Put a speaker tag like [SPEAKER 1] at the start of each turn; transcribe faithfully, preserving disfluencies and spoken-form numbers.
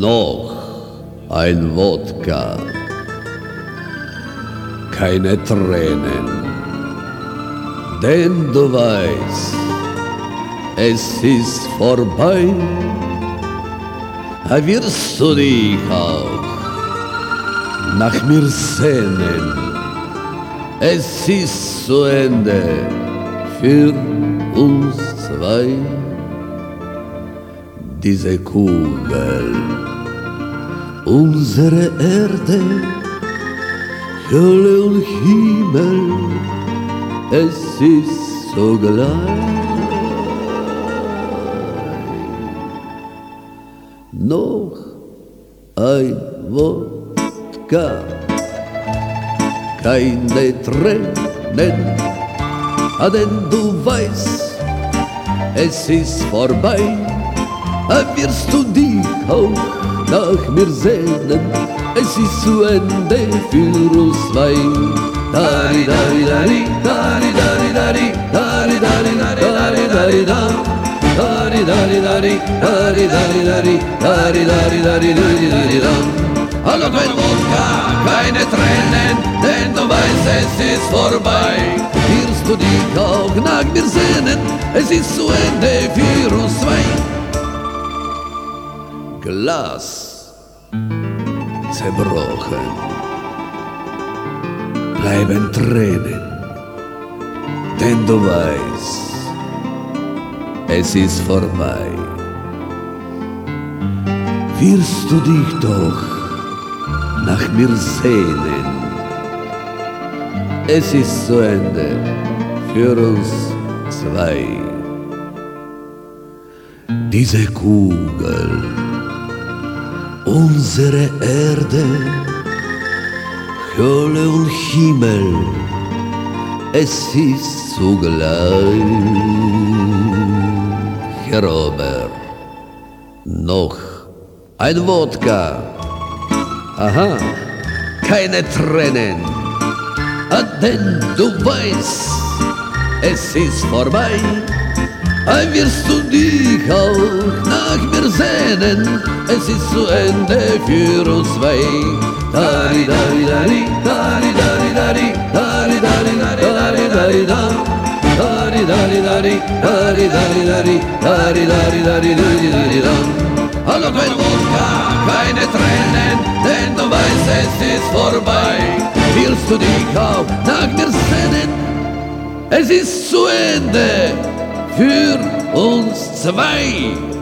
[SPEAKER 1] Noch ein Wodka, keine Tränen, denn du weißt, es ist vorbei. Wirst du dich auch nach mir sehnen? Es ist zu Ende für uns zwei. Diese Kugel, unsere Erde, Hölle und Himmel, es ist so gleich. Noch ein Wodka, keine Tränen, denn du weißt, es ist vorbei. Wirst du dich auch nach mir sehnen? Es ist zu Ende für uns zwei. Dari dari dari, dari dari dari, dari dari dari dari da. Dari dari dari, dari dari dari, dari dari dari dari da. Hallo mein Wodka, keine Tränen, denn du weißt, es ist vorbei. Wirst du dich auch nach mir sehnen? Es ist zu Ende für uns zwei. Glas zerbrochen, bleiben Tränen, denn du weißt, es ist vorbei. Wirst du dich doch nach mir sehnen? Es ist zu Ende für uns zwei. Diese Kugel, unsere Erde, Hölle und Himmel, es ist zugleich. Herr Robert, noch ein Wodka, aha, keine Tränen, denn du weißt, es ist vorbei. Wirst du dich auch nach mir sehnen? Es ist zu Ende für uns zwei. Dari dari dari, dari dari dari, dari dari dari dari da. Dari dari dari, dari dari dari, dari dari dari dari da. Hallo mein Wodka, keine Tränen, denn du weißt, es ist vorbei. Willst du dich auch nach mir sehnen? Es ist zu Ende für uns zwei.